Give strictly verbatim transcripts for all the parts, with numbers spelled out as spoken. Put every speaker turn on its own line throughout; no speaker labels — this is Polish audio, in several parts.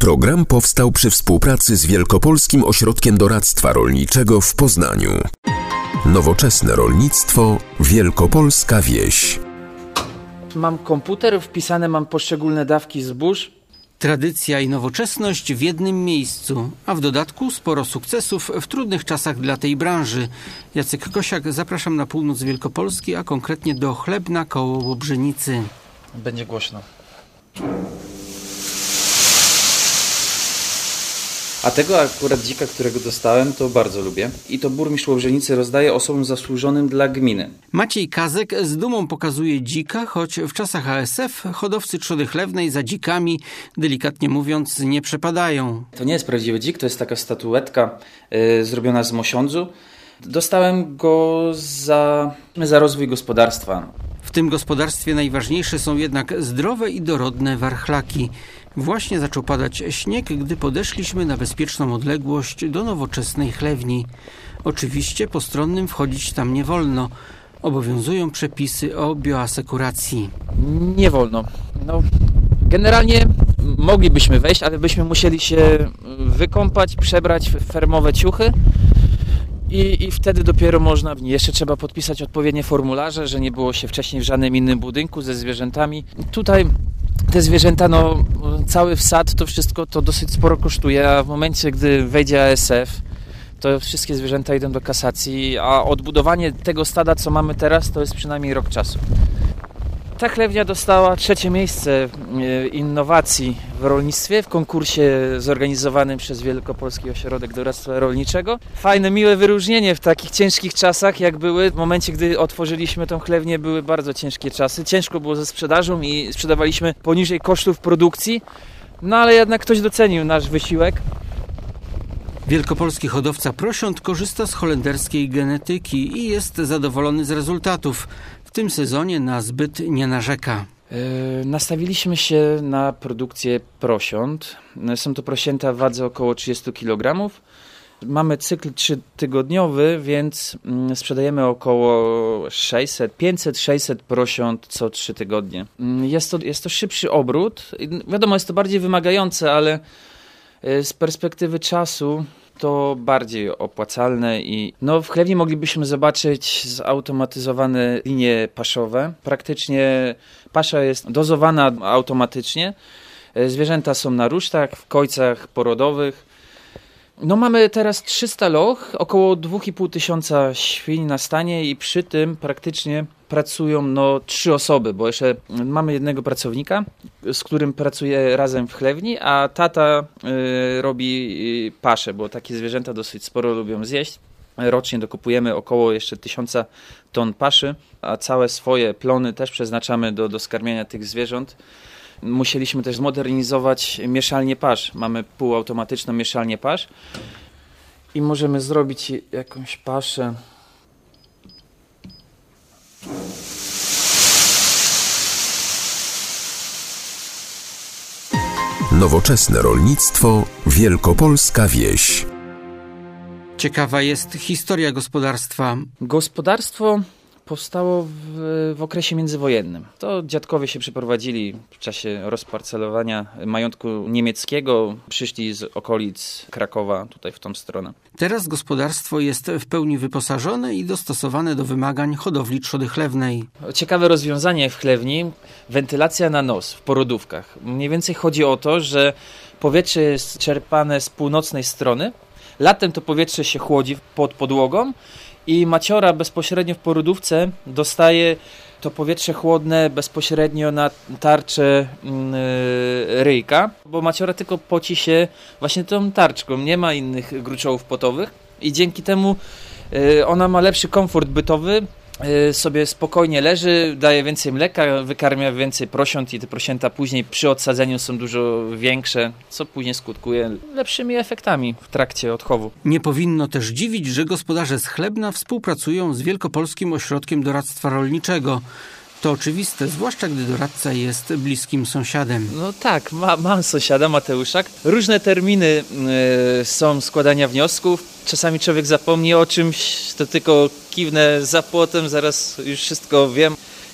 Program powstał przy współpracy z Wielkopolskim Ośrodkiem Doradztwa Rolniczego w Poznaniu. Nowoczesne rolnictwo, wielkopolska wieś.
Mam komputer, wpisane mam poszczególne dawki zbóż.
Tradycja i nowoczesność w jednym miejscu, a w dodatku sporo sukcesów w trudnych czasach dla tej branży. Jacek Kosiak, zapraszam na północ Wielkopolski, a konkretnie do Chlebna koło Łobrzenicy.
Będzie głośno. A tego akurat dzika, którego dostałem, to bardzo lubię. I to burmistrz Łobrzenicy rozdaje osobom zasłużonym dla gminy.
Maciej Kazek z dumą pokazuje dzika, choć w czasach A S F hodowcy trzody chlewnej za dzikami, delikatnie mówiąc, nie przepadają.
To nie jest prawdziwy dzik, to jest taka statuetka yy, zrobiona z mosiądzu. Dostałem go za, za rozwój gospodarstwa.
W tym gospodarstwie najważniejsze są jednak zdrowe i dorodne warchlaki. Właśnie zaczął padać śnieg, gdy podeszliśmy na bezpieczną odległość do nowoczesnej chlewni. Oczywiście postronnym wchodzić tam nie wolno. Obowiązują przepisy o bioasekuracji.
Nie wolno. No, generalnie moglibyśmy wejść, ale byśmy musieli się wykąpać, przebrać w fermowe ciuchy. I, I wtedy dopiero można, jeszcze trzeba podpisać odpowiednie formularze, że nie było się wcześniej w żadnym innym budynku ze zwierzętami. Tutaj te zwierzęta, no cały wsad, to wszystko to dosyć sporo kosztuje, a w momencie, gdy wejdzie A S F, to wszystkie zwierzęta idą do kasacji, a odbudowanie tego stada, co mamy teraz, to jest przynajmniej rok czasu. Ta chlewnia dostała trzecie miejsce innowacji w rolnictwie w konkursie zorganizowanym przez Wielkopolski Ośrodek Doradztwa Rolniczego. Fajne, miłe wyróżnienie w takich ciężkich czasach, jak były. W momencie, gdy otworzyliśmy tą chlewnię, były bardzo ciężkie czasy. Ciężko było ze sprzedażą i sprzedawaliśmy poniżej kosztów produkcji, no ale jednak ktoś docenił nasz wysiłek.
Wielkopolski hodowca prosiąt korzysta z holenderskiej genetyki i jest zadowolony z rezultatów. W tym sezonie na zbyt nie narzeka.
Yy, nastawiliśmy się na produkcję prosiąt. Są to prosięta w wadze około trzydzieści kilogramów. Mamy cykl trzytygodniowy, więc sprzedajemy około sześćset, pięćset sześćset prosiąt co trzy tygodnie. Jest to, jest to szybszy obrót. Wiadomo, jest to bardziej wymagające, ale z perspektywy czasu to bardziej opłacalne i no w chlewni moglibyśmy zobaczyć zautomatyzowane linie paszowe. Praktycznie pasza jest dozowana automatycznie. Zwierzęta są na rusztach, w kojcach porodowych. No mamy teraz trzysta loch, około dwa i pół tysiąca świń na stanie i przy tym praktycznie pracują no trzy osoby, bo jeszcze mamy jednego pracownika, z którym pracuje razem w chlewni, a tata y, robi y, paszę, bo takie zwierzęta dosyć sporo lubią zjeść. Rocznie dokupujemy około jeszcze tysiąca ton paszy, a całe swoje plony też przeznaczamy do, do skarmiania tych zwierząt. Musieliśmy też zmodernizować mieszalnię pasz. Mamy półautomatyczną mieszalnię pasz i możemy zrobić jakąś paszę.
Nowoczesne rolnictwo, wielkopolska wieś.
Ciekawa jest historia gospodarstwa.
Gospodarstwo powstało w, w okresie międzywojennym. To dziadkowie się przeprowadzili w czasie rozparcelowania majątku niemieckiego. Przyszli z okolic Krakowa tutaj w tą stronę.
Teraz gospodarstwo jest w pełni wyposażone i dostosowane do wymagań hodowli trzody chlewnej.
Ciekawe rozwiązanie w chlewni, wentylacja na nos w porodówkach. Mniej więcej chodzi o to, że powietrze jest czerpane z północnej strony. Latem to powietrze się chłodzi pod podłogą i maciora bezpośrednio w porodówce dostaje to powietrze chłodne bezpośrednio na tarczę yy, ryjka, bo maciora tylko poci się właśnie tą tarczką, nie ma innych gruczołów potowych i dzięki temu yy, ona ma lepszy komfort bytowy, yy, sobie spokojnie leży, daje więcej mleka, wykarmia więcej prosiąt i te prosięta później przy odsadzeniu są dużo większe, co później skutkuje lepszymi efektami w trakcie odchowu.
Nie powinno też dziwić, że gospodarze z Chlebna współpracują z Wielkopolskim Ośrodkiem Doradztwa Rolniczego. To oczywiste, zwłaszcza gdy doradca jest bliskim sąsiadem.
No tak, ma, mam sąsiada Mateusza. Różne terminy y, są składania wniosków. Czasami człowiek zapomni o czymś, to tylko kiwnę za płotem, zaraz już wszystko wiem.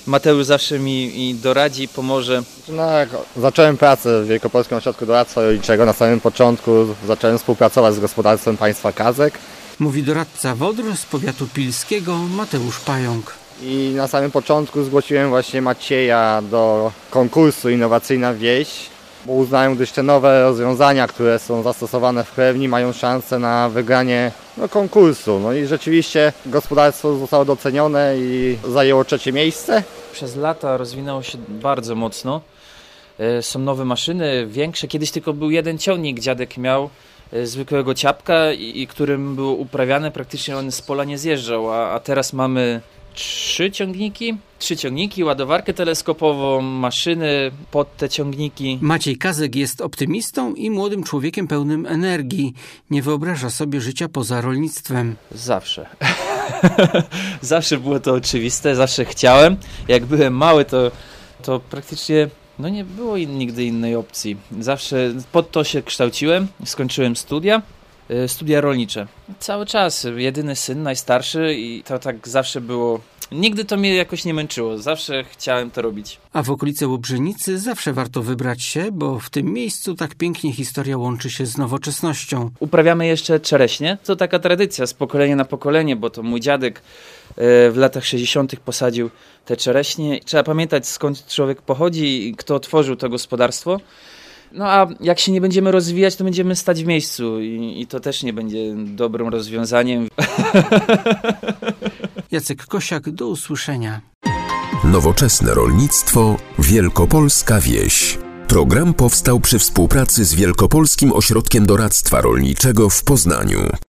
Mateusz zawsze mi, mi doradzi, pomoże.
No, jak zacząłem pracę w Wielkopolskim Ośrodku Doradztwa Rolniczego. Na samym początku zacząłem współpracować z gospodarstwem państwa Kazek.
Mówi doradca wodór z powiatu pilskiego Mateusz Pająk.
I na samym początku zgłosiłem właśnie Macieja do konkursu Innowacyjna Wieś, bo uznałem, gdyż te nowe rozwiązania, które są zastosowane w chlewni, mają szansę na wygranie no, konkursu. No i rzeczywiście gospodarstwo zostało docenione i zajęło trzecie miejsce.
Przez lata rozwinęło się bardzo mocno. Są nowe maszyny, większe. Kiedyś tylko był jeden ciągnik, dziadek miał zwykłego ciapka, i, i którym było uprawiane, praktycznie on z pola nie zjeżdżał, a, a teraz mamy trzy ciągniki, trzy ciągniki, ładowarkę teleskopową, maszyny pod te ciągniki.
Maciej Kazek jest optymistą i młodym człowiekiem pełnym energii. Nie wyobraża sobie życia poza rolnictwem.
Zawsze. Zawsze było to oczywiste, zawsze chciałem. Jak byłem mały, to, to praktycznie no nie było in, nigdy innej opcji. Zawsze pod to się kształciłem, skończyłem studia. Studia rolnicze. Cały czas, jedyny syn, najstarszy i to tak zawsze było. Nigdy to mnie jakoś nie męczyło, zawsze chciałem to robić.
A w okolice Łobrzenicy zawsze warto wybrać się, bo w tym miejscu tak pięknie historia łączy się z nowoczesnością.
Uprawiamy jeszcze czereśnie, to taka tradycja z pokolenia na pokolenie, bo to mój dziadek w latach sześćdziesiątych posadził te czereśnie. Trzeba pamiętać, skąd człowiek pochodzi i kto otworzył to gospodarstwo. No a jak się nie będziemy rozwijać, to będziemy stać w miejscu i, i to też nie będzie dobrym rozwiązaniem.
Jacek Kosiak, do usłyszenia.
Nowoczesne rolnictwo, Wielkopolska wieś. Program powstał przy współpracy z Wielkopolskim Ośrodkiem Doradztwa Rolniczego w Poznaniu.